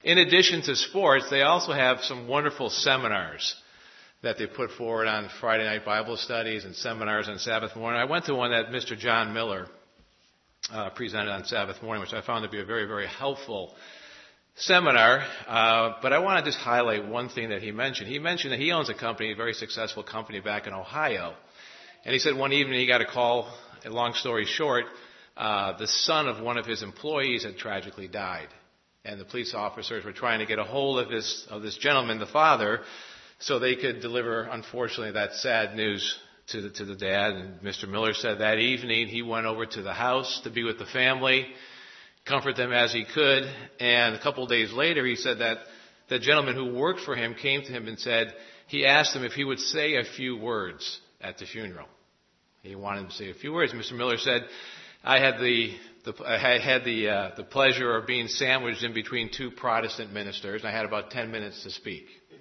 In addition to sports, they also have some wonderful seminars that they put forward on Friday night Bible studies and seminars on Sabbath morning. I went to one that Mr. John Miller presented on Sabbath morning, which I found to be a very, very helpful seminar. But I want to just highlight one thing that he mentioned. He mentioned that he owns a company, a very successful company back in Ohio. And he said one evening he got a call, and long story short, the son of one of his employees had tragically died. And the police officers were trying to get a hold of this gentleman, the father, so they could deliver, unfortunately, that sad news to the dad. And Mr. Miller said that evening he went over to the house to be with the family, comfort them as he could. And a couple of days later, he said that the gentleman who worked for him came to him and said he asked him if he would say a few words at the funeral. He wanted him to say a few words. Mr. Miller said, I had the pleasure of being sandwiched in between two Protestant ministers, and I had about 10 minutes to speak.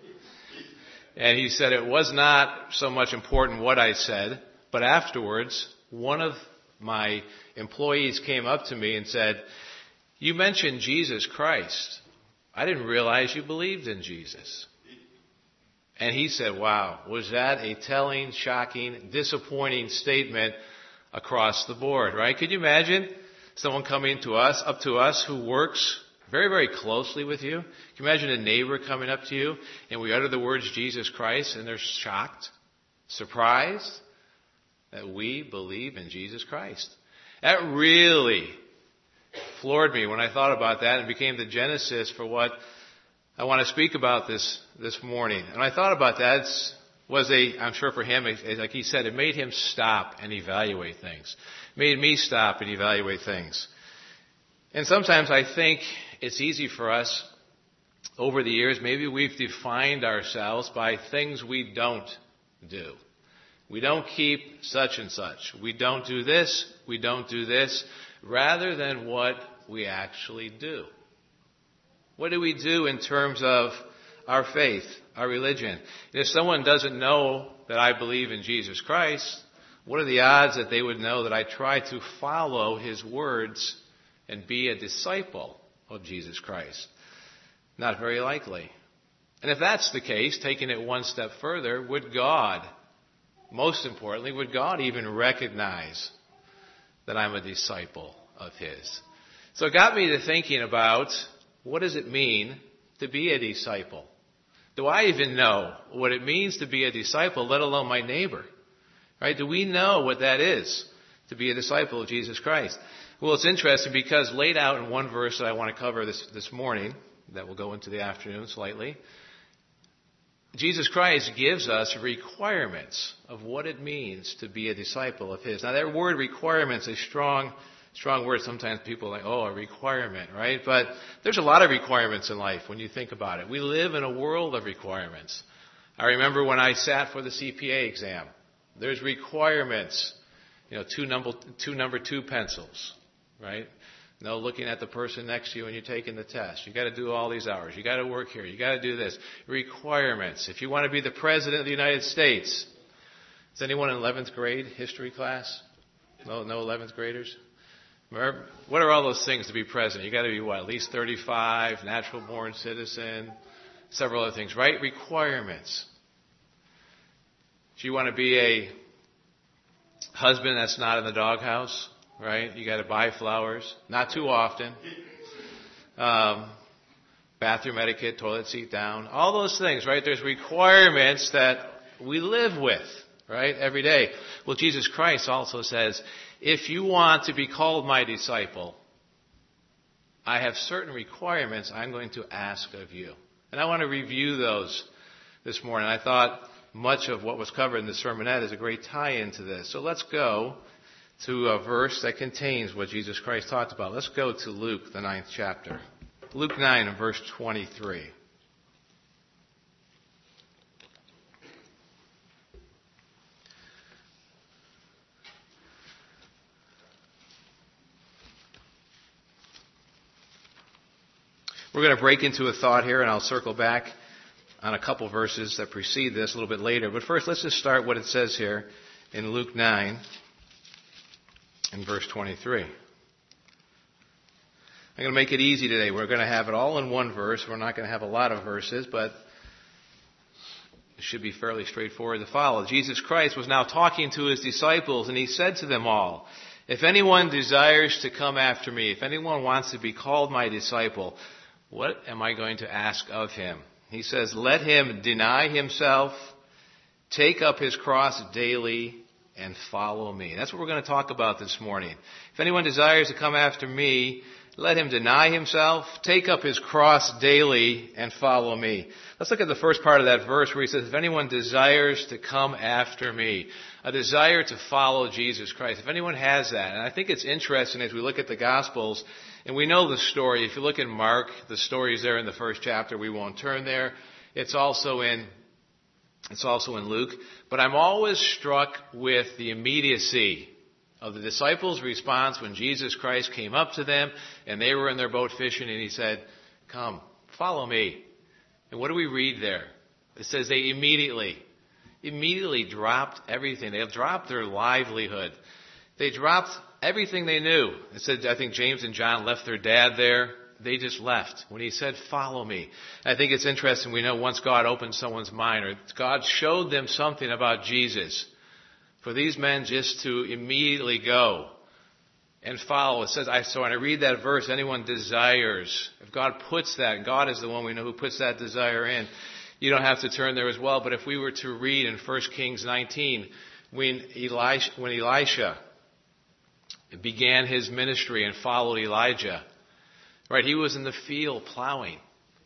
And he said it was not so much important what I said, but afterwards, one of my employees came up to me and said, you mentioned Jesus Christ. I didn't realize you believed in Jesus. And he said, wow, was that a telling, shocking, disappointing statement across the board, right? Could you imagine someone coming up to us who works very, very closely with you? Can you imagine a neighbor coming up to you and we utter the words Jesus Christ and they're shocked, surprised that we believe in Jesus Christ? That really floored me when I thought about that and became the genesis for what I want to speak about this morning. And I thought about that. I'm sure for him, like he said, it made him stop and evaluate things. It made me stop and evaluate things. And sometimes I think it's easy for us over the years, maybe we've defined ourselves by things we don't do. We don't keep such and such. We don't do this. We don't do this, rather than what we actually do. What do we do in terms of our faith, our religion? And if someone doesn't know that I believe in Jesus Christ, what are the odds that they would know that I try to follow his words and be a disciple of Jesus Christ? Not very likely. And if that's the case, taking it one step further, would God, most importantly, would God even recognize that I'm a disciple of his? So it got me to thinking about, what does it mean to be a disciple? Do I even know what it means to be a disciple, let alone my neighbor? Right? Do we know what that is to be a disciple of Jesus Christ? Well, it's interesting because laid out in one verse that I want to cover this morning, that will go into the afternoon slightly, Jesus Christ gives us requirements of what it means to be a disciple of his. Now, that word requirements is strong word. Sometimes people are like, oh, a requirement, right? But there's a lot of requirements in life when you think about it. We live in a world of requirements. I remember when I sat for the CPA exam, there's requirements, two number 2 pencils, right? No looking at the person next to you when you're taking the test. You got to do all these hours. You got to work here. You got to do this. Requirements. If you want to be the President of the United States, is anyone in 11th grade history class? No 11th graders? Remember, what are all those things to be president? You got to be what? At least 35, natural born citizen, several other things, right? Requirements. If you want to be a husband that's not in the doghouse, right? You got to buy flowers, not too often. Bathroom etiquette, toilet seat down, all those things, right? There's requirements that we live with, right? Every day. Well, Jesus Christ also says, if you want to be called my disciple, I have certain requirements I'm going to ask of you. And I want to review those this morning. I thought much of what was covered in the sermonette is a great tie-in to this. So let's go to a verse that contains what Jesus Christ talked about. Let's go to Luke, the 9th chapter. Luke 9 and verse 23. We're going to break into a thought here, and I'll circle back on a couple verses that precede this a little bit later. But first, let's just start what it says here in Luke 9 and verse 23. I'm going to make it easy today. We're going to have it all in one verse. We're not going to have a lot of verses, but it should be fairly straightforward to follow. Jesus Christ was now talking to his disciples, and he said to them all, if anyone desires to come after me, if anyone wants to be called my disciple, what am I going to ask of him? He says, let him deny himself, take up his cross daily, and follow me. That's what we're going to talk about this morning. If anyone desires to come after me, let him deny himself, take up his cross daily, and follow me. Let's look at the first part of that verse where he says, if anyone desires to come after me, a desire to follow Jesus Christ. If anyone has that, and I think it's interesting as we look at the Gospels, and we know the story. If you look in Mark, the story is there in the first chapter. We won't turn there. It's also in Luke. But I'm always struck with the immediacy of the disciples' response when Jesus Christ came up to them and they were in their boat fishing and he said, come, follow me. And what do we read there? It says they immediately dropped everything. They dropped their livelihood. They dropped everything they knew. It said, I think James and John left their dad there. They just left when he said, follow me. I think it's interesting. We know once God opened someone's mind or God showed them something about Jesus, for these men just to immediately go and follow. It says, so when I read that verse, anyone desires, if God puts that, God is the one we know who puts that desire in. You don't have to turn there as well, but if we were to read in 1 Kings 19, when Elisha began his ministry and followed Elijah, right, he was in the field plowing.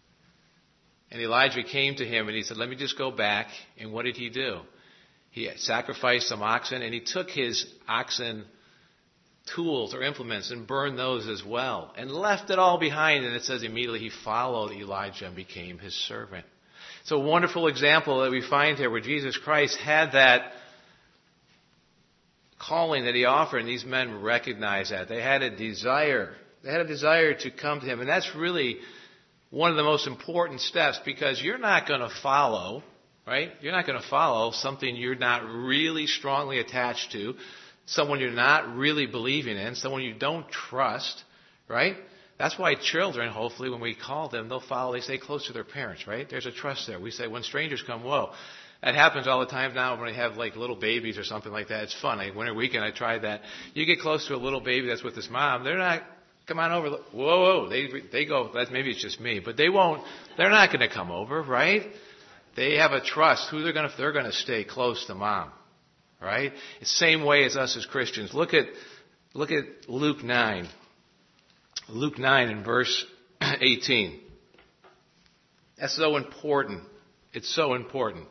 And Elijah came to him and he said, let me just go back. And what did he do? He sacrificed some oxen and he took his oxen tools or implements and burned those as well and left it all behind. And it says immediately he followed Elijah and became his servant. It's a wonderful example that we find here where Jesus Christ had that calling that he offered, and these men recognized that. They had a desire. They had a desire to come to him. And that's really one of the most important steps, because you're not going to follow, right? You're not going to follow something you're not really strongly attached to, someone you're not really believing in, someone you don't trust, right? That's why children, hopefully, when we call them, they'll follow, they stay close to their parents, right? There's a trust there. We say, when strangers come, whoa. That happens all the time now when we have like little babies or something like that. It's fun. Winter weekend, I tried that. You get close to a little baby that's with his mom, they're not, come on over. Whoa. They go, maybe it's just me, but they won't, they're not going to come over, right? They have a trust. They're going to stay close to mom, right? It's the same way as us as Christians. Look at Luke 9. Luke 9 in verse 18. That's so important. It's so important.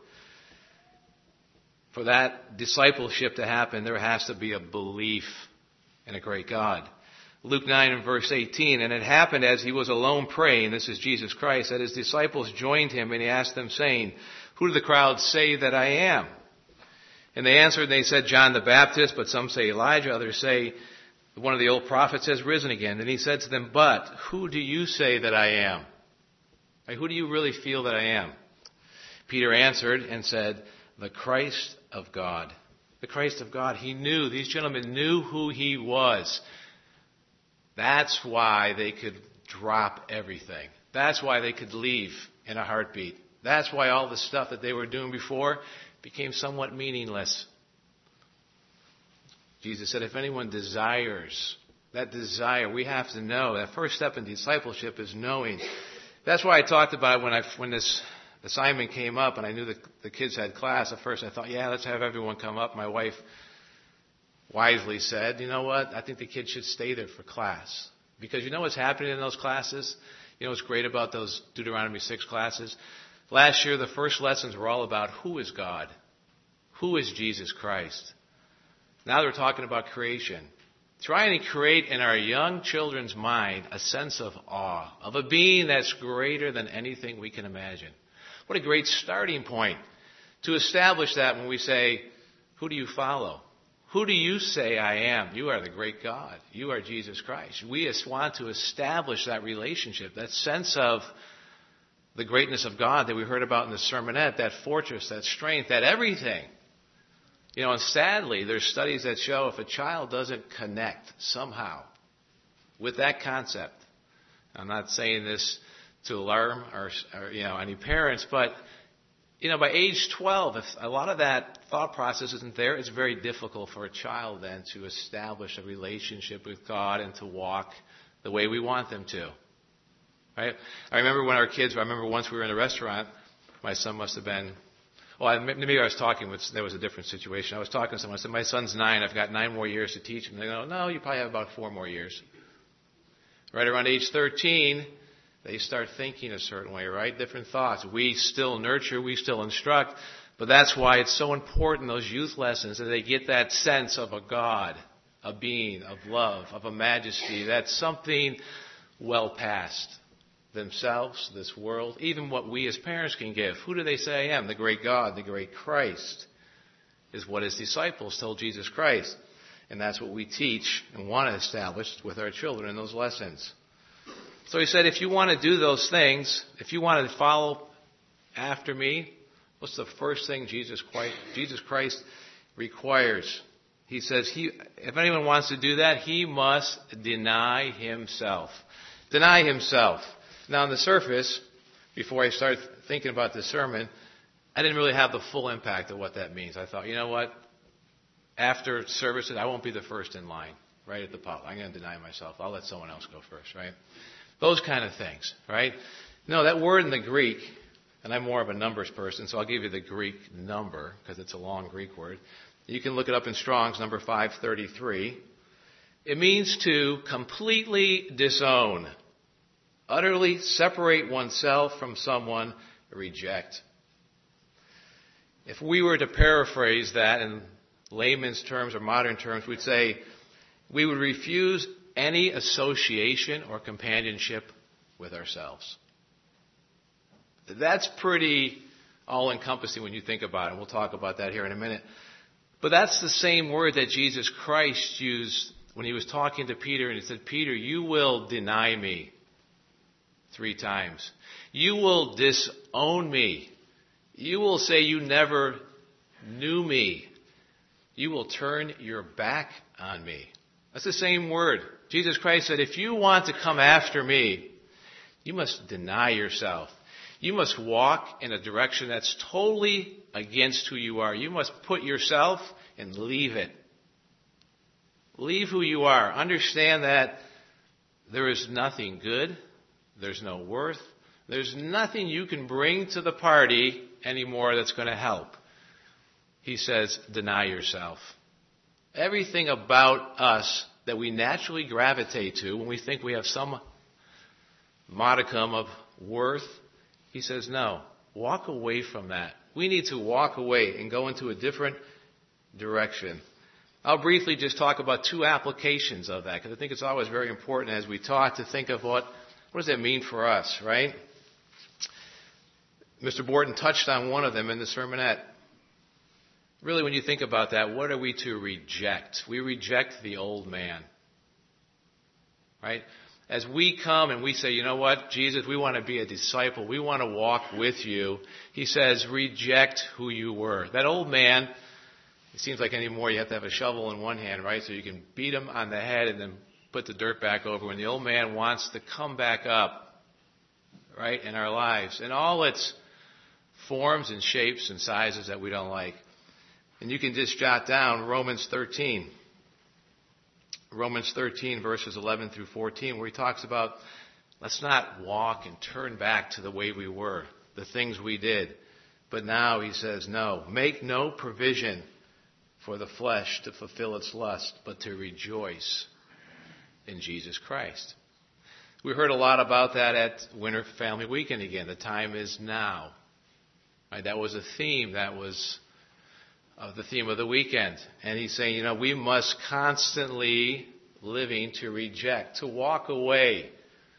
For that discipleship to happen, there has to be a belief in a great God. Luke 9 and verse 18, and it happened as he was alone praying, this is Jesus Christ, that his disciples joined him, and he asked them, saying, who do the crowd say that I am? And they answered, and they said, John the Baptist, but some say Elijah, others say, one of the old prophets has risen again. And he said to them, but who do you say that I am? Who do you really feel that I am? Peter answered and said, the Christ of God. The Christ of God. He knew, these gentlemen knew who he was. That's why they could drop everything. That's why they could leave in a heartbeat. That's why all the stuff that they were doing before became somewhat meaningless. Jesus said, if anyone desires, that desire, we have to know. That first step in discipleship is knowing. That's why I talked about when this assignment came up and I knew that the kids had class. At first I thought, yeah, let's have everyone come up. My wife wisely said, you know what? I think the kids should stay there for class. Because you know what's happening in those classes? You know what's great about those Deuteronomy 6 classes? Last year, the first lessons were all about who is God? Who is Jesus Christ? Now they're talking about creation. Trying to create in our young children's mind a sense of awe, of a being that's greater than anything we can imagine. What a great starting point to establish that when we say, who do you follow? Who do you say I am? You are the great God. You are Jesus Christ. We just want to establish that relationship, that sense of the greatness of God that we heard about in the sermonette, that fortress, that strength, that everything. You know, and sadly, there's studies that show if a child doesn't connect somehow with that concept, I'm not saying this to alarm or any parents, but by age 12, if a lot of that thought process isn't there, it's very difficult for a child then to establish a relationship with God and to walk the way we want them to. Right? I remember once we were in a restaurant, my son must have been, maybe I was talking with, there was a different situation. I was talking to someone, I said, my son's 9, I've got 9 more years to teach him. They go, no, you probably have about 4 more years. Right around age 13, they start thinking a certain way, right? Different thoughts. We still nurture, we still instruct, but that's why it's so important, those youth lessons, that they get that sense of a God, a being, of love, of a majesty. That's something well past themselves, this world, even what we as parents can give. Who do they say I am? The great God, the great Christ, is what his disciples told Jesus Christ. And that's what we teach and want to establish with our children in those lessons. So he said, if you want to do those things, if you want to follow after me, what's the first thing Jesus Christ requires? He says, if anyone wants to do that, he must deny himself. Deny himself. Now, on the surface, before I started thinking about this sermon, I didn't really have the full impact of what that means. I thought, you know what? After services, I won't be the first in line, right at the pub. I'm going to deny myself. I'll let someone else go first, right? Those kind of things, right? No, that word in the Greek, and I'm more of a numbers person, so I'll give you the Greek number, because it's a long Greek word. You can look it up in Strong's, number 533. It means to completely disown, utterly separate oneself from someone, reject. If we were to paraphrase that in layman's terms or modern terms, we'd say we would refuse any association or companionship with ourselves. That's pretty all-encompassing when you think about it. And we'll talk about that here in a minute. But that's the same word that Jesus Christ used when he was talking to Peter, and he said, Peter, you will deny me 3 times. You will disown me. You will say you never knew me. You will turn your back on me. That's the same word. Jesus Christ said, if you want to come after me, you must deny yourself. You must walk in a direction that's totally against who you are. You must put yourself and leave it. Leave who you are. Understand that there is nothing good. There's no worth. There's nothing you can bring to the party anymore that's going to help. He says, deny yourself. Everything about us that we naturally gravitate to when we think we have some modicum of worth, he says, no, walk away from that. We need to walk away and go into a different direction. I'll briefly just talk about 2 applications of that, because I think it's always very important as we talk to think of what does that mean for us, right? Mr. Borton touched on one of them in the sermonette. Really, when you think about that, what are we to reject? We reject the old man, right? As we come and we say, you know what, Jesus, we want to be a disciple. We want to walk with you. He says, reject who you were. That old man, it seems like anymore you have to have a shovel in one hand, right? So you can beat him on the head and then put the dirt back over. When the old man wants to come back up, right, in our lives, in all its forms and shapes and sizes that we don't like. And you can just jot down Romans 13. Romans 13, verses 11 through 14, where he talks about let's not walk and turn back to the way we were, the things we did. But now he says, no, make no provision for the flesh to fulfill its lust, but to rejoice in Jesus Christ. We heard a lot about that at Winter Family Weekend again. The time is now. Right? That was a theme. That was the theme of the weekend. And he's saying, we must constantly living to reject, to walk away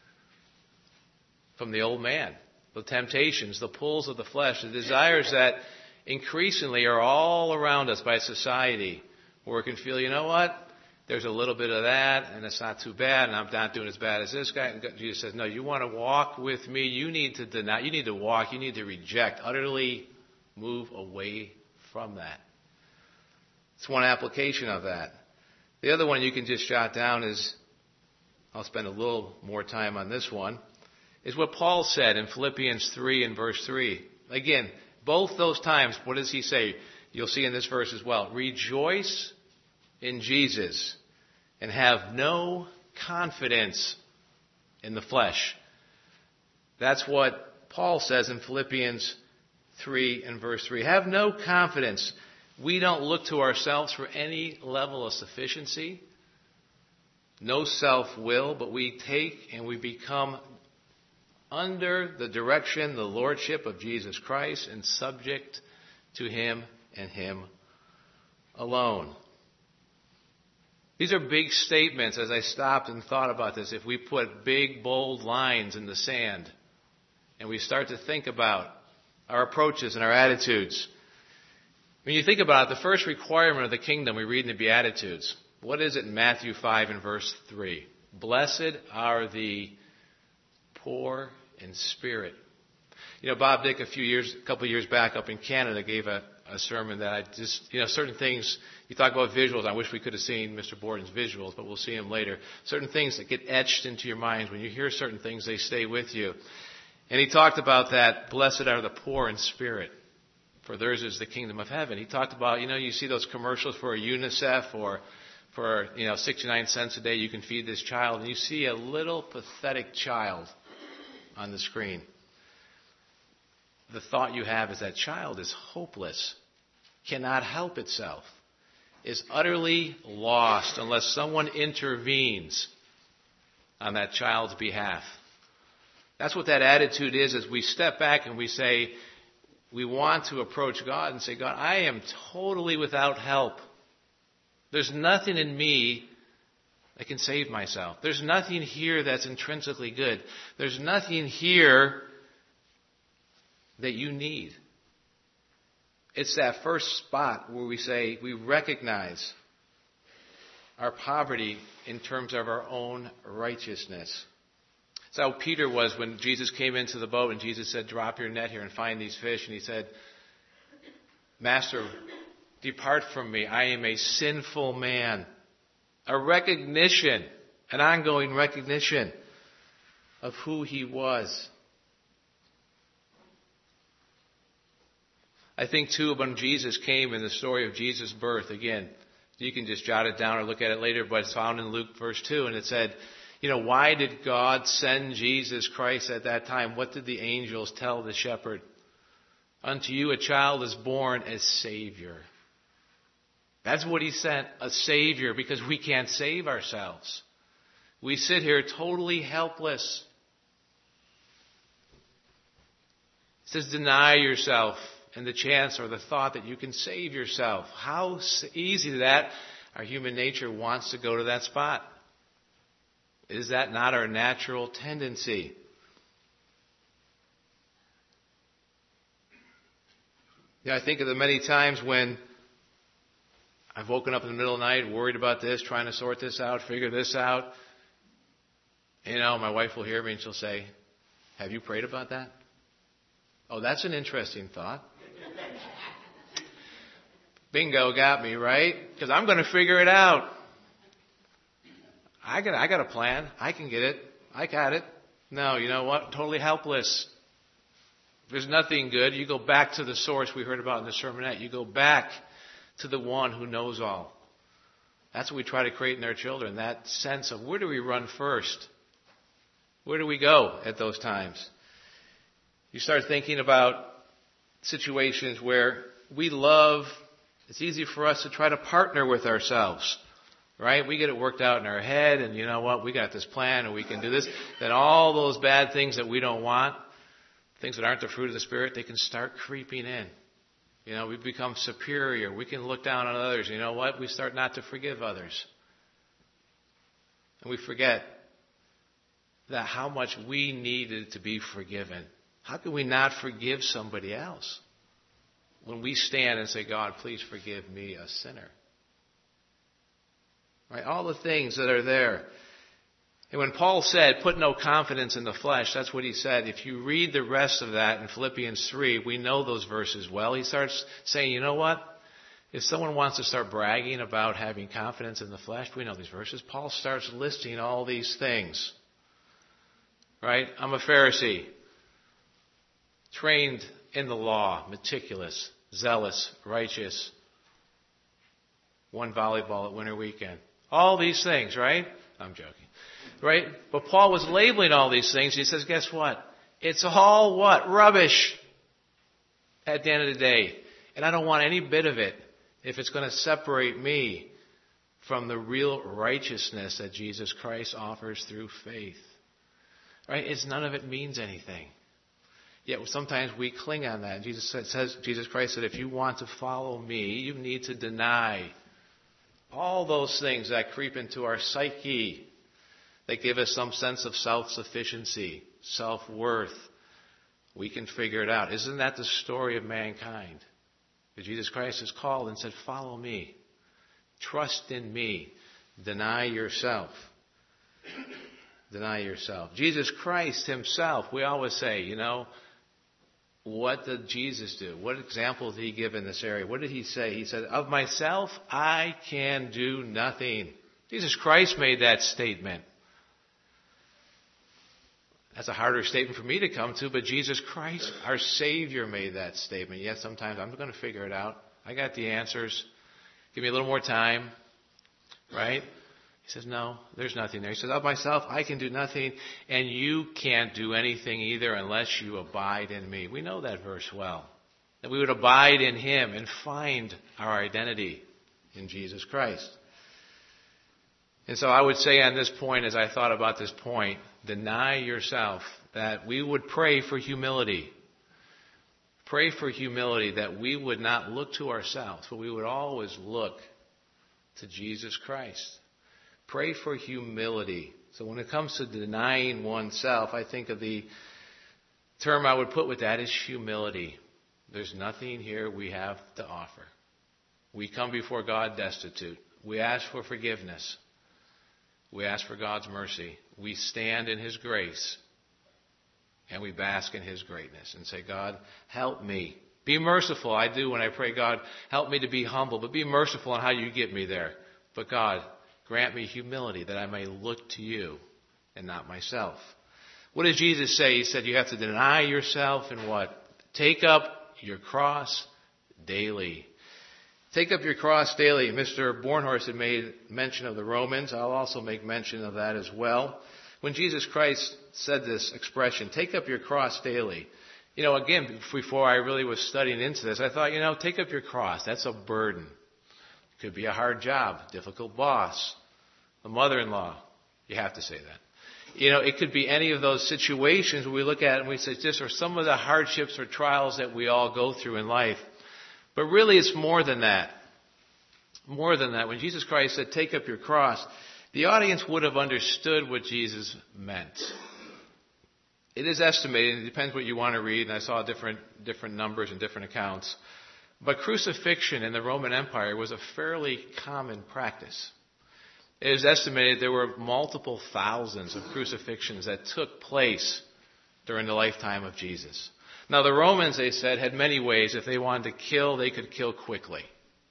from the old man, the temptations, the pulls of the flesh, the desires that increasingly are all around us by society, where we can feel, you know what, there's a little bit of that, and it's not too bad, and I'm not doing as bad as this guy. And Jesus says, no, you want to walk with me, you need to deny, you need to walk, you need to reject, utterly move away from that. It's one application of that. The other one you can just jot down is I'll spend a little more time on this one, is what Paul said in Philippians 3 and verse 3. Again, both those times, what does he say? You'll see in this verse as well. Rejoice in Jesus and have no confidence in the flesh. That's what Paul says in Philippians 3 and verse 3. Have no confidence. We don't look to ourselves for any level of sufficiency, no self-will, but we take and we become under the direction, the lordship of Jesus Christ and subject to Him and Him alone. These are big statements as I stopped and thought about this. If we put big, bold lines in the sand and we start to think about our approaches and our attitudes. When you think about it, the first requirement of the kingdom we read in the Beatitudes. What is it in Matthew 5 and verse 3? Blessed are the poor in spirit. You know, Bob Dick a couple of years back up in Canada gave a sermon that I just, certain things, you talk about visuals. I wish we could have seen Mr. Borden's visuals, but we'll see them later. Certain things that get etched into your minds. When you hear certain things, they stay with you. And he talked about that, blessed are the poor in spirit, for theirs is the kingdom of heaven. He talked about, you see those commercials for UNICEF or for, 69 cents a day you can feed this child, and you see a little pathetic child on the screen. The thought you have is that child is hopeless, cannot help itself, is utterly lost unless someone intervenes on that child's behalf. That's what that attitude is as we step back and we say, we want to approach God and say, God, I am totally without help. There's nothing in me that can save myself. There's nothing here that's intrinsically good. There's nothing here that you need. It's that first spot where we say we recognize our poverty in terms of our own righteousness. That's how Peter was when Jesus came into the boat and Jesus said, drop your net here and find these fish. And he said, Master, depart from me. I am a sinful man. A recognition, an ongoing recognition of who he was. I think, too, when Jesus came in the story of Jesus' birth, again, you can just jot it down or look at it later, but it's found in Luke verse 2, and it said, why did God send Jesus Christ at that time? What did the angels tell the shepherd? Unto you a child is born as Savior. That's what he sent, a Savior, because we can't save ourselves. We sit here totally helpless. It says deny yourself and the chance or the thought that you can save yourself. How easy that our human nature wants to go to that spot. Is that not our natural tendency? I think of the many times when I've woken up in the middle of the night, worried about this, trying to sort this out, figure this out. My wife will hear me and she'll say, have you prayed about that? Oh, that's an interesting thought. Bingo, got me, right? Because I'm going to figure it out. I got a plan. I can get it. I got it. No, you know what? Totally helpless. There's nothing good. You go back to the source we heard about in the sermonette. You go back to the one who knows all. That's what we try to create in our children, that sense of where do we run first? Where do we go at those times? You start thinking about situations where we love, it's easy for us to try to partner with ourselves, right? We get it worked out in our head, and you know what, we got this plan, and we can do this. Then all those bad things that we don't want, things that aren't the fruit of the Spirit, they can start creeping in. We become superior. We can look down on others. You know what? We start not to forgive others. And we forget that how much we needed to be forgiven. How can we not forgive somebody else when we stand and say, God, please forgive me, a sinner? Right? All the things that are there. And when Paul said, put no confidence in the flesh, that's what he said. If you read the rest of that in Philippians 3, we know those verses well. He starts saying, you know what? If someone wants to start bragging about having confidence in the flesh, we know these verses. Paul starts listing all these things. Right? I'm a Pharisee, trained in the law, meticulous, zealous, righteous, won volleyball at winter weekend. All these things, right? I'm joking. Right? But Paul was labeling all these things. He says, guess what? It's all what? Rubbish at the end of the day. And I don't want any bit of it if it's going to separate me from the real righteousness that Jesus Christ offers through faith. Right? None of it means anything. Yet sometimes we cling on that. Jesus Christ said, if you want to follow me, you need to deny all those things that creep into our psyche that give us some sense of self-sufficiency, self-worth. We can figure it out. Isn't that the story of mankind? That Jesus Christ has called and said, follow me. Trust in me. Deny yourself. Deny yourself. Jesus Christ himself, we always say, what did Jesus do? What example did he give in this area? What did he say? He said, of myself, I can do nothing. Jesus Christ made that statement. That's a harder statement for me to come to, but Jesus Christ, our Savior, made that statement. Yes, sometimes I'm going to figure it out. I got the answers. Give me a little more time. Right? He says, no, there's nothing there. He says, of myself, I can do nothing, and you can't do anything either unless you abide in me. We know that verse well. That we would abide in him and find our identity in Jesus Christ. And so I would say on this point, as I thought about this point, deny yourself, that we would pray for humility. Pray for humility, that we would not look to ourselves, but we would always look to Jesus Christ. Pray for humility. So when it comes to denying oneself, I think of the term I would put with that is humility. There's nothing here we have to offer. We come before God destitute. We ask for forgiveness. We ask for God's mercy. We stand in his grace. And we bask in his greatness and say, God, help me. Be merciful. I do when I pray, God, help me to be humble. But be merciful in how you get me there. But God, grant me humility that I may look to you and not myself. What did Jesus say? He said you have to deny yourself and what? Take up your cross daily. Take up your cross daily. Mr. Bornhorst had made mention of the Romans. I'll also make mention of that as well. When Jesus Christ said this expression, take up your cross daily. Again, before I really was studying into this, I thought, take up your cross. That's a burden. It could be a hard job, difficult boss, a mother-in-law. You have to say that. It could be any of those situations where we look at it and we say, this are some of the hardships or trials that we all go through in life. But really it's more than that. More than that. When Jesus Christ said, take up your cross, the audience would have understood what Jesus meant. It is estimated, it depends what you want to read, and I saw different numbers and different accounts. But crucifixion in the Roman Empire was a fairly common practice. It is estimated there were multiple thousands of crucifixions that took place during the lifetime of Jesus. Now the Romans, they said, had many ways. If they wanted to kill, they could kill quickly.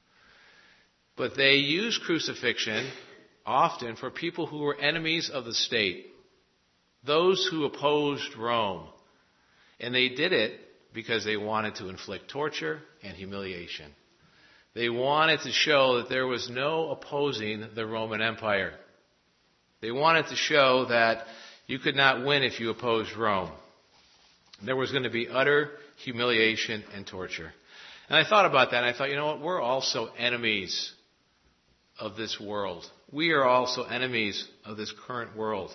But they used crucifixion often for people who were enemies of the state, those who opposed Rome. And they did it because they wanted to inflict torture and humiliation. They wanted to show that there was no opposing the Roman Empire. They wanted to show that you could not win if you opposed Rome. There was going to be utter humiliation and torture. And I thought about that, and I thought, we're also enemies of this world. We are also enemies of this current world.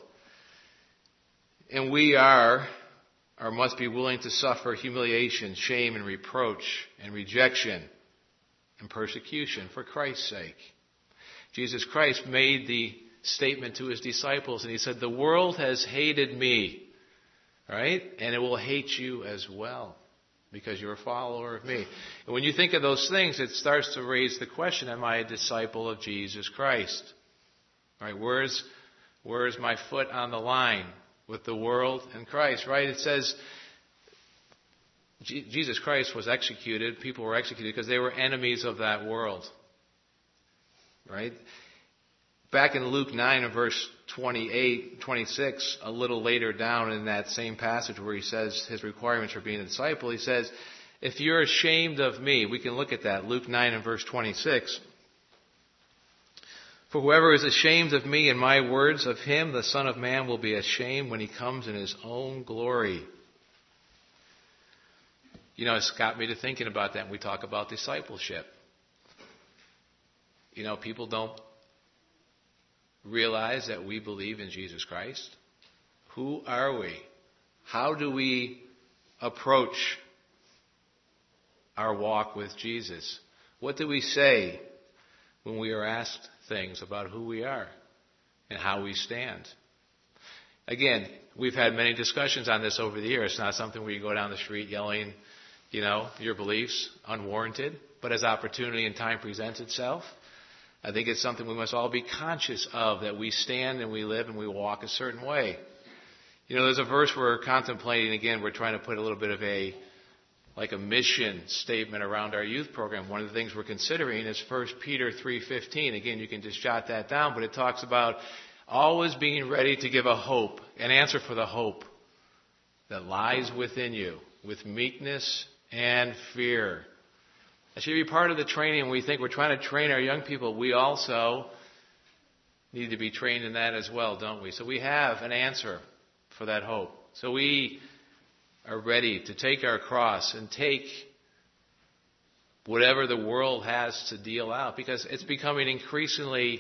And we are or must be willing to suffer humiliation, shame, and reproach, and rejection, and persecution for Christ's sake. Jesus Christ made the statement to his disciples, and he said, the world has hated me, right? And it will hate you as well, because you're a follower of me. And when you think of those things, it starts to raise the question, am I a disciple of Jesus Christ? All right, where's my foot on the line with the world and Christ, right? It says, Jesus Christ was executed, people were executed because they were enemies of that world. Right? Back in Luke 9 and verse 26, a little later down in that same passage where he says his requirements for being a disciple, he says, if you're ashamed of me, we can look at that, Luke 9 and verse 26. For whoever is ashamed of me and my words, of him the Son of Man will be ashamed when he comes in his own glory. You know, it's got me to thinking about that when we talk about discipleship. You know, people don't realize that we believe in Jesus Christ. Who are we? How do we approach our walk with Jesus? What do we say when we are asked things about who we are and how we stand? Again, we've had many discussions on this over the years. It's not something where you go down the street yelling, you know, your beliefs unwarranted. But as opportunity and time presents itself, I think it's something we must all be conscious of, that we stand and we live and we walk a certain way. You know, there's a verse we're contemplating, again, we're trying to put a little bit of a mission statement around our youth program. One of the things we're considering is 1 Peter 3:15. Again, you can just jot that down, but it talks about always being ready to give a hope, an answer for the hope that lies within you, with meekness and fear. That should be part of the training. We think we're trying to train our young people. We also need to be trained in that as well, don't we? So we have an answer for that hope. So we are ready to take our cross and take whatever the world has to deal out, because it's becoming increasingly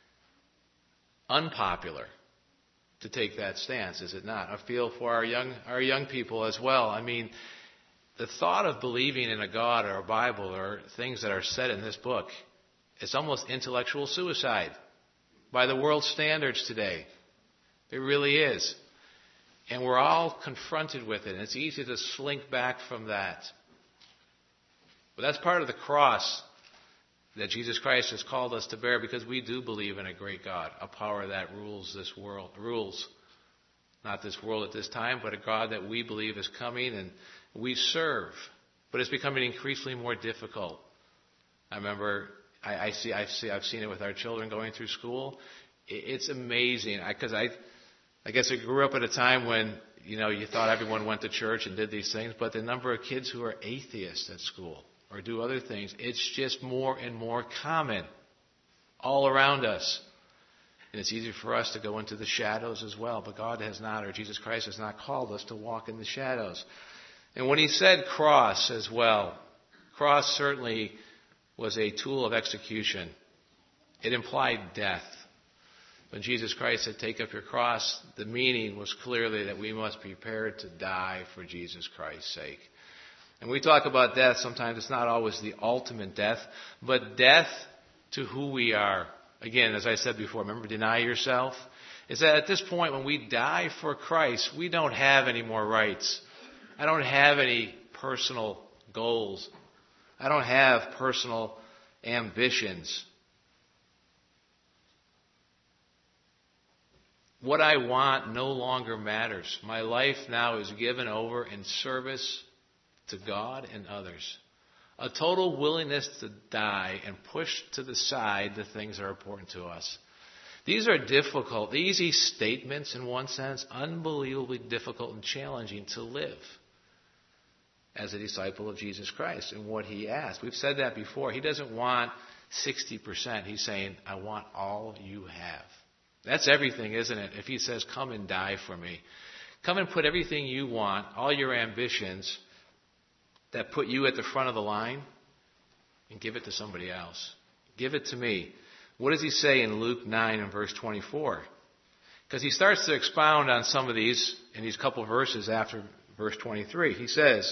unpopular to take that stance, is it not? I feel for our young people as well. I mean, the thought of believing in a God or a Bible or things that are said in this book, it's almost intellectual suicide by the world's standards today. It really is. And we're all confronted with it. And it's easy to slink back from that. But that's part of the cross that Jesus Christ has called us to bear, because we do believe in a great God, a power that rules this world, not this world at this time, but a God that we believe is coming and we serve. But it's becoming increasingly more difficult. I remember, I've seen it with our children going through school. It's amazing, because I guess I grew up at a time when, you know, you thought everyone went to church and did these things, but the number of kids who are atheists at school or do other things, it's just more and more common all around us. And it's easy for us to go into the shadows as well, but God has not, or Jesus Christ has not called us to walk in the shadows. And when he said cross as well, cross certainly was a tool of execution. It implied death. When Jesus Christ said, take up your cross, the meaning was clearly that we must be prepared to die for Jesus Christ's sake. And we talk about death, sometimes it's not always the ultimate death, but death to who we are. Again, as I said before, remember, deny yourself. Is that at this point, when we die for Christ, we don't have any more rights. I don't have any personal goals. I don't have personal ambitions. What I want no longer matters. My life now is given over in service to God and others. A total willingness to die and push to the side the things that are important to us. These are difficult, easy statements in one sense, unbelievably difficult and challenging to live as a disciple of Jesus Christ and what he asked. We've said that before. He doesn't want 60%. He's saying, I want all you have. That's everything, isn't it? If he says, come and die for me. Come and put everything you want, all your ambitions that put you at the front of the line, and give it to somebody else. Give it to me. What does he say in Luke 9 and verse 24? Because he starts to expound on some of these in these couple verses after verse 23. He says,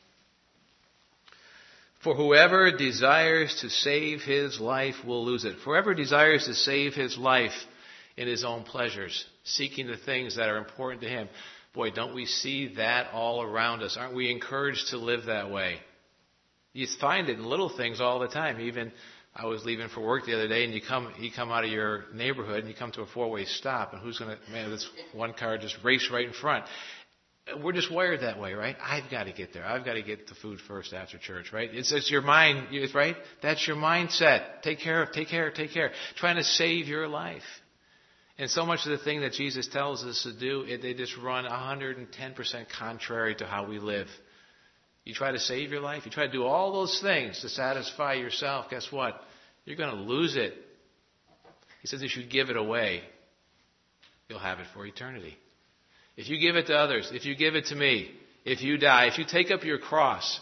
for whoever desires to save his life will lose it. For whoever desires to save his life in his own pleasures, seeking the things that are important to him. Boy, don't we see that all around us? Aren't we encouraged to live that way? You find it in little things all the time. Even I was leaving for work the other day, and you come out of your neighborhood, and you come to a four-way stop, and who's going to, man, this one car just raced right in front. We're just wired that way, right? I've got to get there. I've got to get the food first after church, right? It's your mind, right? That's your mindset. Take care. Trying to save your life. And so much of the thing that Jesus tells us to do, they just run 110% contrary to how we live. You try to save your life. You try to do all those things to satisfy yourself. Guess what? You're going to lose it. He says if you give it away, you'll have it for eternity. If you give it to others, if you give it to me, if you die, if you take up your cross,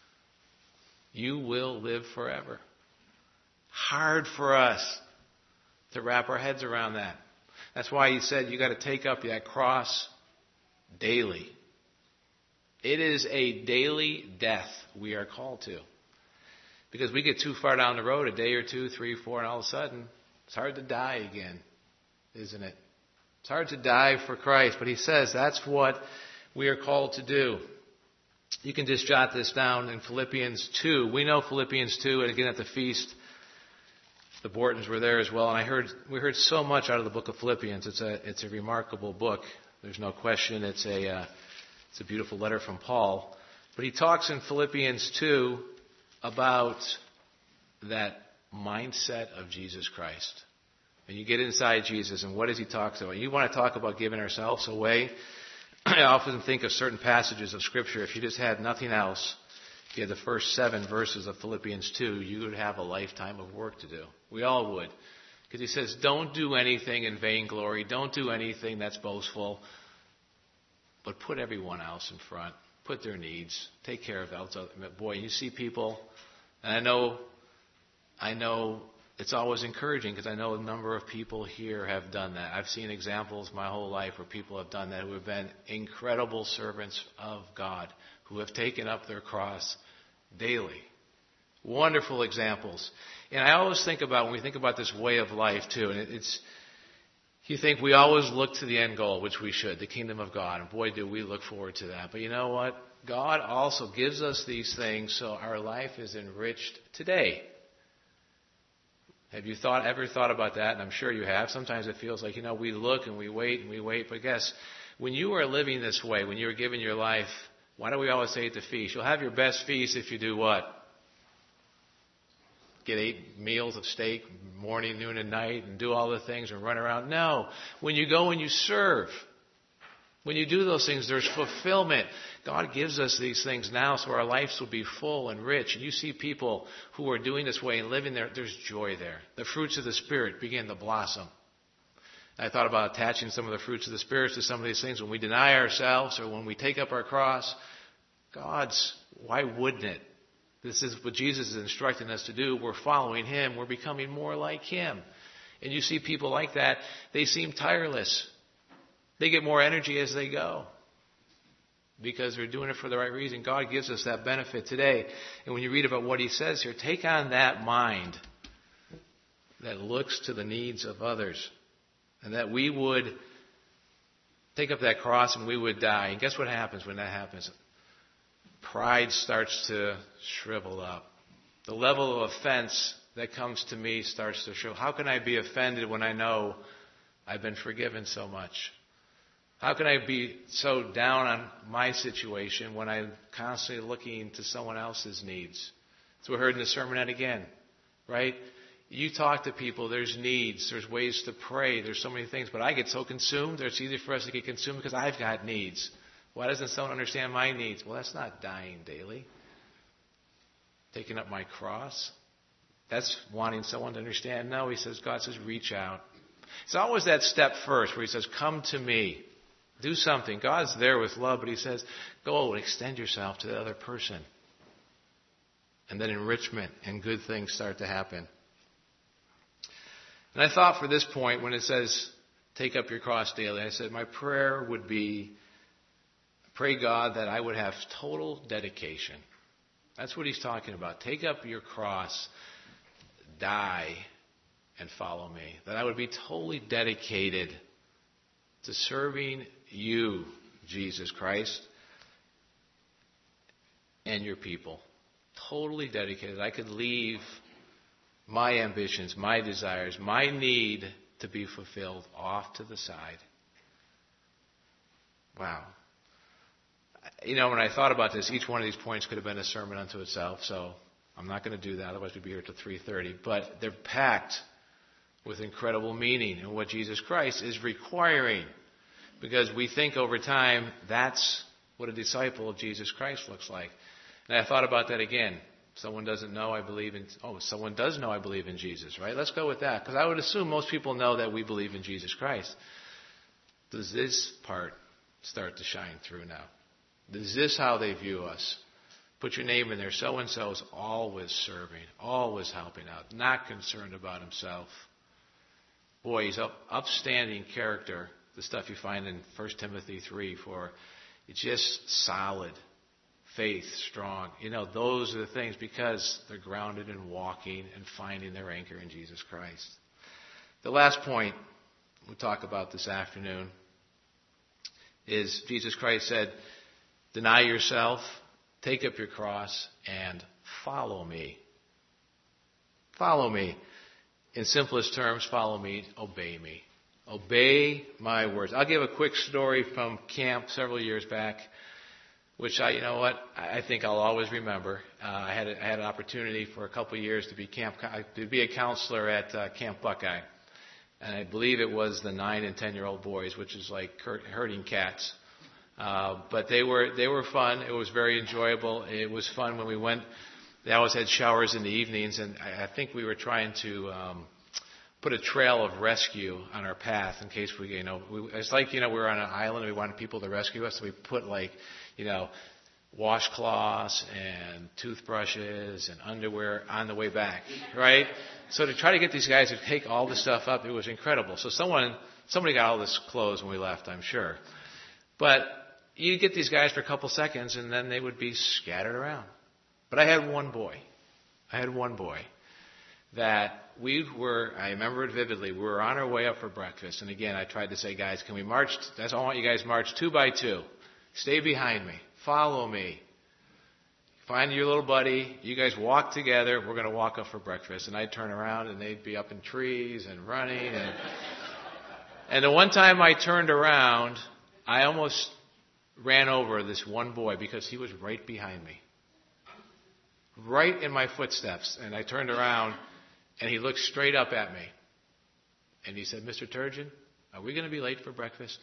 you will live forever. Hard for us to wrap our heads around that. That's why he said you got to take up that cross daily. It is a daily death we are called to. Because we get too far down the road, a day or 2, 3, 4, and all of a sudden, it's hard to die again, isn't it? It's hard to die for Christ, but he says that's what we are called to do. You can just jot this down in Philippians 2. We know Philippians 2, and again at the feast, the Bortons were there as well, and we heard so much out of the book of Philippians. It's a remarkable book. There's no question. It's a beautiful letter from Paul. But he talks in Philippians 2 about that mindset of Jesus Christ. And you get inside Jesus, and what does he talk about? You want to talk about giving ourselves away? I often think of certain passages of Scripture. If you just had nothing else, if you had the first 7 verses of Philippians 2, you would have a lifetime of work to do. We all would. Because he says, don't do anything in vainglory. Don't do anything that's boastful. But put everyone else in front. Put their needs. Take care of those. Boy, you see people, and I know it's always encouraging because I know a number of people here have done that. I've seen examples my whole life where people have done that, who have been incredible servants of God, who have taken up their cross daily. Wonderful examples. And I always think about, when we think about this way of life too, and you think we always look to the end goal, which we should, the kingdom of God. And boy, do we look forward to that. But you know what? God also gives us these things so our life is enriched today. Have you ever thought about that? And I'm sure you have. Sometimes it feels like, we look and we wait. But guess, when you are living this way, when you're giving your life, why do we always say at the feast? You'll have your best feast if you do what? Get 8 meals of steak, morning, noon, and night, and do all the things and run around. No. When you go and you serve, when you do those things, there's fulfillment. God gives us these things now so our lives will be full and rich. And you see people who are doing this way and living there, there's joy there. The fruits of the Spirit begin to blossom. I thought about attaching some of the fruits of the Spirit to some of these things. When we deny ourselves or when we take up our cross, why wouldn't it? This is what Jesus is instructing us to do. We're following Him. We're becoming more like Him. And you see people like that, they seem tireless. They get more energy as they go because they're doing it for the right reason. God gives us that benefit today. And when you read about what He says here, take on that mind that looks to the needs of others and that we would take up that cross and we would die. And guess what happens when that happens? Pride starts to shrivel up. The level of offense that comes to me starts to shrivel. How can I be offended when I know I've been forgiven so much? How can I be so down on my situation when I'm constantly looking to someone else's needs? That's what we heard in the sermonette again, right? You talk to people, there's needs, there's ways to pray, there's so many things, but I get so consumed, it's easy for us to get consumed because I've got needs. Why doesn't someone understand my needs? Well, that's not dying daily. Taking up my cross. That's wanting someone to understand. No, God says, reach out. It's always that step first where He says, come to me. Do something. God's there with love, but He says, go and extend yourself to the other person. And then enrichment and good things start to happen. And I thought for this point, when it says, take up your cross daily, I said, my prayer would be, pray God that I would have total dedication. That's what He's talking about. Take up your cross, die, and follow me. That I would be totally dedicated to serving you, Jesus Christ, and your people. Totally dedicated. I could leave my ambitions, my desires, my need to be fulfilled off to the side. Wow. When I thought about this, each one of these points could have been a sermon unto itself, so I'm not going to do that, otherwise we'd be here till 3:30. But they're packed with incredible meaning in what Jesus Christ is requiring. Because we think over time, that's what a disciple of Jesus Christ looks like. And I thought about that again. Someone doesn't know I believe in, someone does know I believe in Jesus, right? Let's go with that. Because I would assume most people know that we believe in Jesus Christ. Does this part start to shine through now? Is this how they view us? Put your name in there. So-and-so is always serving, always helping out, not concerned about himself. Boy, he's upstanding character, the stuff you find in 1 Timothy 3, for it's just solid, faith, strong. Those are the things because they're grounded in walking and finding their anchor in Jesus Christ. The last point we'll talk about this afternoon is Jesus Christ said, deny yourself, take up your cross, and follow me. Follow me. In simplest terms, follow me, obey me. Obey my words. I'll give a quick story from camp several years back, which I think I'll always remember. I had an opportunity for a couple of years to be a counselor at Camp Buckeye. And I believe it was the 9 and 10-year-old boys, which is like herding cats. But they were fun. It was very enjoyable. It was fun when we went. They always had showers in the evenings, and I think we were trying to put a trail of rescue on our path in case it's like we were on an island and we wanted people to rescue us, so we put washcloths and toothbrushes and underwear on the way back, right? So to try to get these guys to take all this stuff up, it was incredible. So somebody got all this clothes when we left, I'm sure. But you get these guys for a couple seconds and then they would be scattered around. But I had one boy that I remember it vividly, we were on our way up for breakfast. And again, I tried to say, guys, can we march? I want you guys to march 2 by 2. Stay behind me. Follow me. Find your little buddy. You guys walk together. We're going to walk up for breakfast. And I'd turn around and they'd be up in trees and running. And the one time I turned around, I almost ran over this one boy because he was right behind me. Right in my footsteps. And I turned around and he looked straight up at me. And he said, Mr. Turgeon, are we going to be late for breakfast?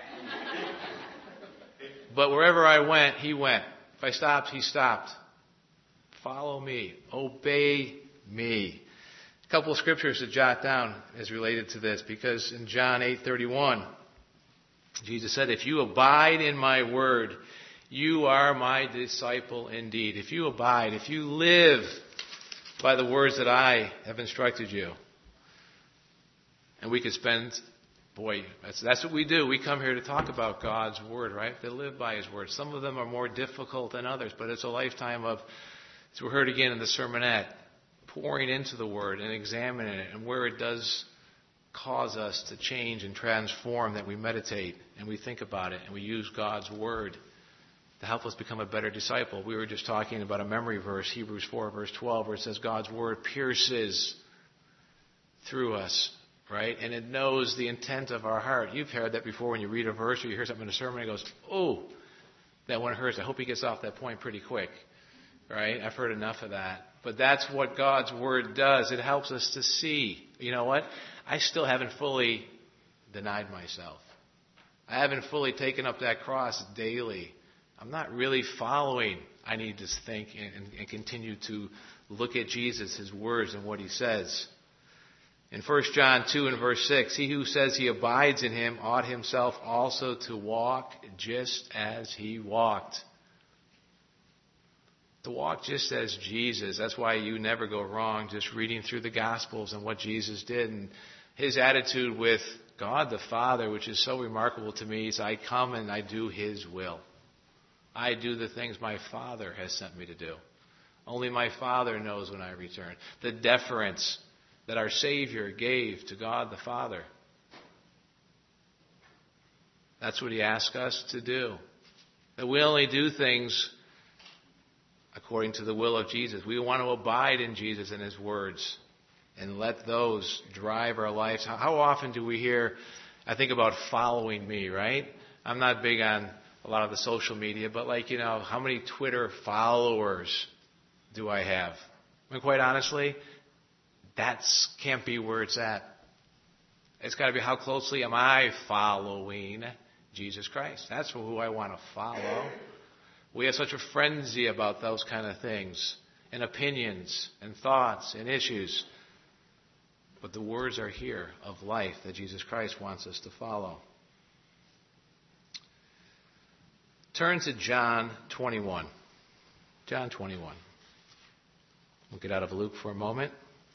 But wherever I went, he went. If I stopped, he stopped. Follow me. Obey me. A couple of scriptures to jot down as related to this, because in John 8:31, Jesus said, if you abide in my word, you are my disciple indeed. If you abide, if you live by the words that I have instructed you. And we could spend, that's what we do. We come here to talk about God's word, right? To live by his word. Some of them are more difficult than others, but it's a lifetime of, as we heard again in the sermonette, pouring into the word and examining it, and where it does cause us to change and transform, that we meditate and we think about it and we use God's word to help us become a better disciple. We were just talking about a memory verse, Hebrews 4 verse 12, where it says God's word pierces through us, right? And it knows the intent of our heart. You've heard that before when you read a verse or you hear something in a sermon, it goes, oh, that one hurts. I hope he gets off that point pretty quick, right? I've heard enough of that. But that's what God's word does. It helps us to see, you know what? I still haven't fully denied myself. I haven't fully taken up that cross daily. I'm not really following. I need to think and continue to look at Jesus, his words, and what he says. In 1 John 2 and verse 6, he who says he abides in him ought himself also to walk just as he walked. To walk just as Jesus. That's why you never go wrong just reading through the Gospels and what Jesus did. And his attitude with God the Father, which is so remarkable to me, is I come and I do his will. I do the things my Father has sent me to do. Only my Father knows when I return. The deference that our Savior gave to God the Father. That's what he asks us to do. That we only do things according to the will of Jesus. We want to abide in Jesus and his words and let those drive our lives. How often do we hear, I think about following me, right? I'm not big on a lot of the social media, but how many Twitter followers do I have? I mean, quite honestly, that can't be where it's at. It's got to be how closely am I following Jesus Christ. That's who I want to follow. We have such a frenzy about those kind of things, and opinions, and thoughts, and issues. But the words are here of life that Jesus Christ wants us to follow. Turn to John 21. John 21. We'll get out of Luke for a moment.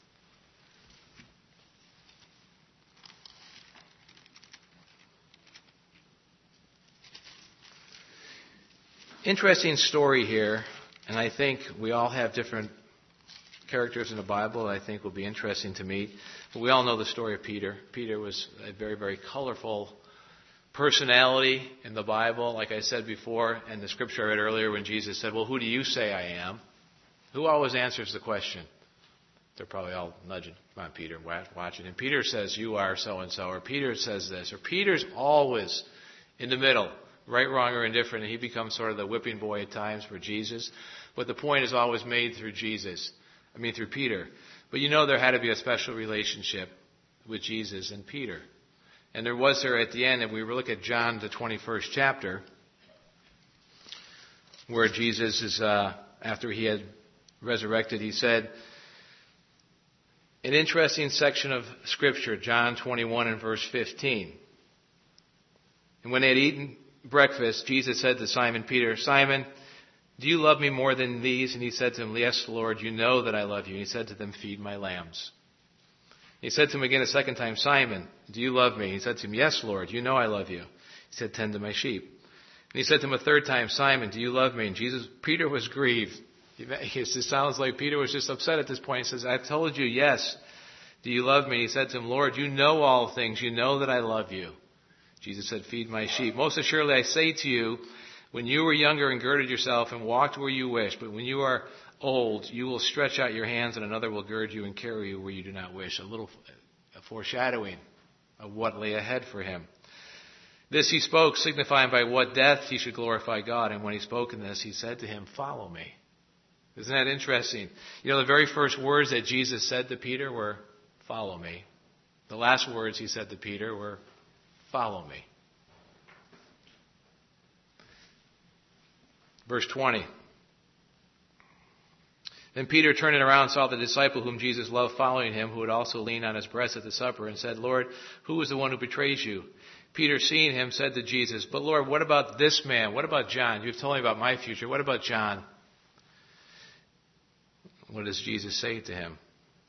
Interesting story here, and I think we all have different characters in the Bible that I think will be interesting to meet. But we all know the story of Peter. Peter was a very, very colorful personality in the Bible. Like I said before, and the scripture I read earlier when Jesus said, well, who do you say I am? Who always answers the question? They're probably all nudging. Come on, Peter, watch it. And Peter says, you are so-and-so, or Peter says this, or Peter's always in the middle. Right, wrong, or indifferent, and he becomes sort of the whipping boy at times for Jesus. But the point is always made through through Peter. But there had to be a special relationship with Jesus and Peter. And there was there at the end, and we look at John, the 21st chapter, where Jesus is, after he had resurrected, he said, an interesting section of Scripture, John 21 and verse 15. And when they had eaten breakfast, Jesus said to Simon Peter, Simon, do you love me more than these? And he said to him, yes, Lord, you know that I love you. And he said to them, feed my lambs. He said to him again a second time, Simon, do you love me? He said to him, yes, Lord, you know I love you. He said, tend to my sheep. And he said to him a third time, Simon, do you love me? And Peter was grieved. It sounds like Peter was just upset at this point. He says, I've told you, yes, do you love me? He said to him, Lord, you know all things. You know that I love you. Jesus said, feed my sheep. Most assuredly I say to you, when you were younger and girded yourself and walked where you wish, but when you are old, you will stretch out your hands and another will gird you and carry you where you do not wish. A foreshadowing of what lay ahead for him. This he spoke, signifying by what death he should glorify God. And when he spoke in this, he said to him, follow me. Isn't that interesting? The very first words that Jesus said to Peter were, follow me. The last words he said to Peter were, follow me. Verse 20. Then Peter, turning around, saw the disciple whom Jesus loved following him, who had also leaned on his breast at the supper, and said, Lord, who is the one who betrays you? Peter, seeing him, said to Jesus, but Lord, what about this man? What about John? You've told me about my future. What about John? What does Jesus say to him?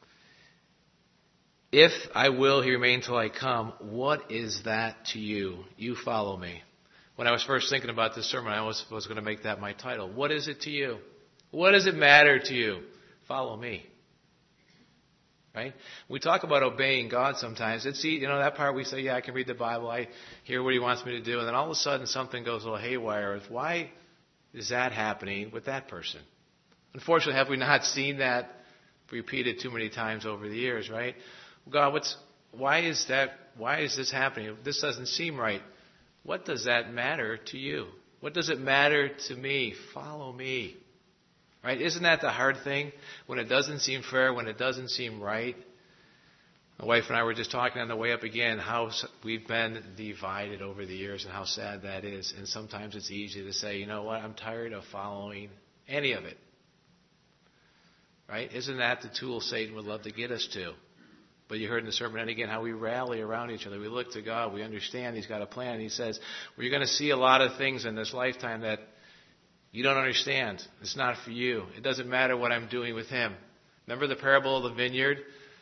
If I will, he remain till I come, what is that to you? You follow me. When I was first thinking about this sermon, I was going to make that my title. What is it to you? What does it matter to you? Follow me. Right? We talk about obeying God sometimes. It's that part we say, yeah, I can read the Bible. I hear what he wants me to do. And then all of a sudden something goes a little haywire. Why is that happening with that person? Unfortunately, have we not seen that repeated too many times over the years, right? God, why is this happening? This doesn't seem right. What does that matter to you? What does it matter to me? Follow me. Right? Isn't that the hard thing? When it doesn't seem fair, when it doesn't seem right. My wife and I were just talking on the way up again how we've been divided over the years and how sad that is. And sometimes it's easy to say, you know what, I'm tired of following any of it. Right? Isn't that the tool Satan would love to get us to? But you heard in the sermon, and again, how we rally around each other. We look to God. We understand He's got a plan. He says, well, you're going to see a lot of things in this lifetime that you don't understand. It's not for you. It doesn't matter what I'm doing with him. Remember the parable of the vineyard?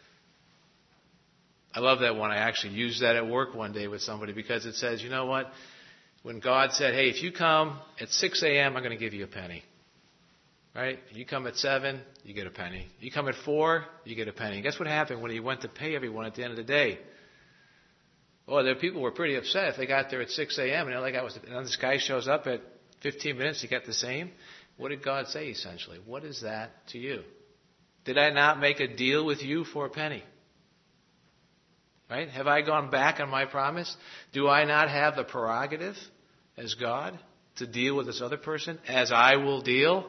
I love that one. I actually used that at work one day with somebody because it says, you know what? When God said, hey, if you come at 6 a.m., I'm going to give you a penny. Right? You come at 7, you get a penny. You come at 4, you get a penny. Guess what happened when he went to pay everyone at the end of the day? Well, the people were pretty upset if they got there at 6 a.m. And this guy shows up at 15 minutes, he got the same. What did God say essentially? What is that to you? Did I not make a deal with you for a penny? Right? Have I gone back on my promise? Do I not have the prerogative as God to deal with this other person as I will deal,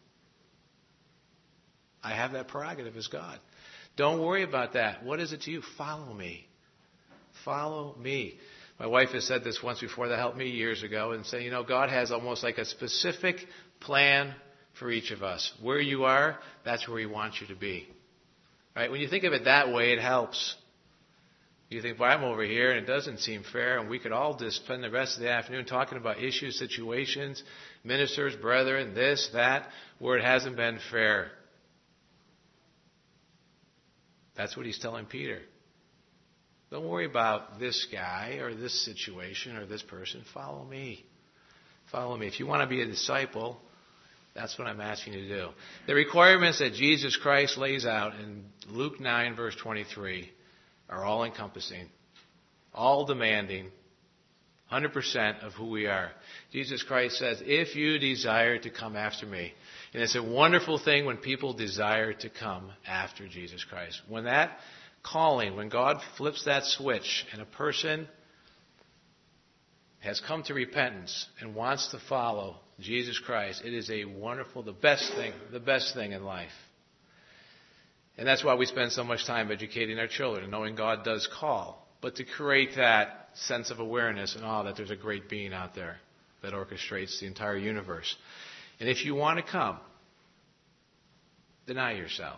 I have that prerogative as God. Don't worry about that. What is it to you? Follow me. Follow me. My wife has said this once before that helped me years ago and said, God has almost like a specific plan for each of us. Where you are, that's where He wants you to be. Right? When you think of it that way, it helps. You think, well, I'm over here and it doesn't seem fair, and we could all just spend the rest of the afternoon talking about issues, situations, ministers, brethren, this, that, where it hasn't been fair. That's what He's telling Peter. Don't worry about this guy or this situation or this person. Follow me. Follow me. If you want to be a disciple, that's what I'm asking you to do. The requirements that Jesus Christ lays out in Luke 9, verse 23, are all encompassing, all demanding, 100% of who we are. Jesus Christ says, if you desire to come after me, and it's a wonderful thing when people desire to come after Jesus Christ. When that calling, when God flips that switch and a person has come to repentance and wants to follow Jesus Christ, it is a wonderful, the best thing in life. And that's why we spend so much time educating our children and knowing God does call. But to create that sense of awareness and that there's a great being out there that orchestrates the entire universe. And if you want to come, deny yourself.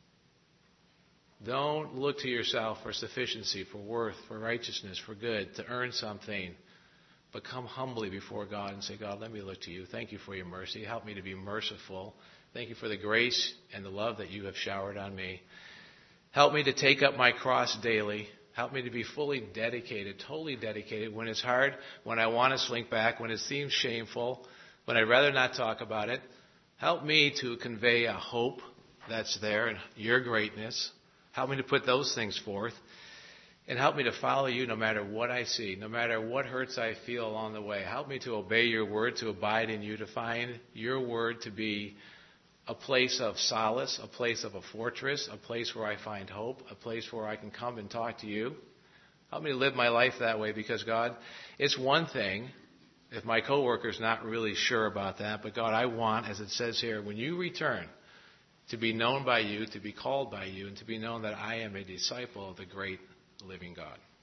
Don't look to yourself for sufficiency, for worth, for righteousness, for good, to earn something. But come humbly before God and say, God, let me look to you. Thank you for your mercy. Help me to be merciful. Thank you for the grace and the love that you have showered on me. Help me to take up my cross daily. Help me to be fully dedicated, totally dedicated when it's hard, when I want to slink back, when it seems shameful, when I'd rather not talk about it. Help me to convey a hope that's there and your greatness. Help me to put those things forth. And help me to follow you no matter what I see, no matter what hurts I feel along the way. Help me to obey your word, to abide in you, to find your word to be a place of solace, a place of a fortress, a place where I find hope, a place where I can come and talk to you. Help me to live my life that way because, God, it's one thing if my coworker's not really sure about that, but God, I want, as it says here, when you return, to be known by you, to be called by you, and to be known that I am a disciple of the great living God.